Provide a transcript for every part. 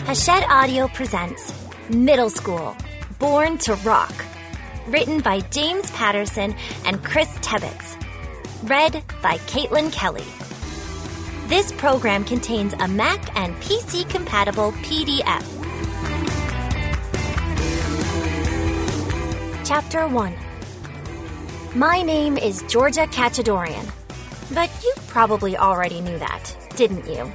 Hachette Audio presents Middle School, Born to Rock. Written by James Patterson and Chris Tebbets. Read by Caitlin Kelly. This program contains a Mac and PC-compatible PDF. Chapter 1. My name is Georgia Cachadorian, but you probably already knew that, didn't you?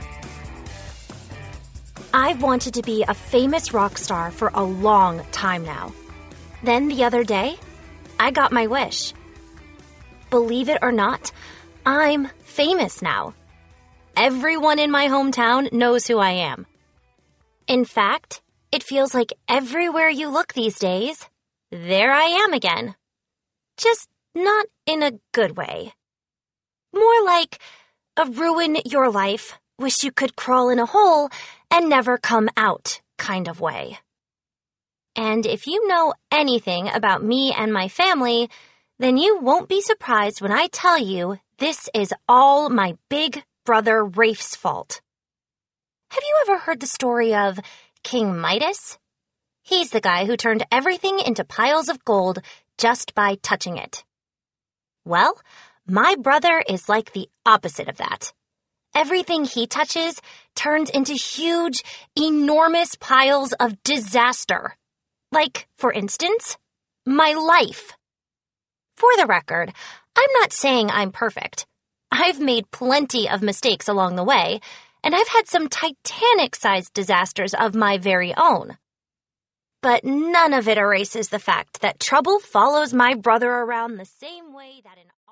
I've wanted to be a famous rock star for a long time now. Then the other day, I got my wish. Believe it or not, I'm famous now. Everyone in my hometown knows who I am. In fact, it feels like everywhere you look these days, there I am again. Just not in a good way. More like a ruin your life, wish you could crawl in a hole and never come out kind of way. And if you know anything about me and my family, then you won't be surprised when I tell you this is all my big brother Rafe's fault. Have you ever heard the story of King Midas? He's the guy who turned everything into piles of gold just by touching it. Well, my brother is like the opposite of that. Everything he touches turns into huge, enormous piles of disaster. Like, for instance, my life. For the record, I'm not saying I'm perfect. I've made plenty of mistakes along the way, and I've had some Titanic-sized disasters of my very own. But none of it erases the fact that trouble follows my brother around the same way that an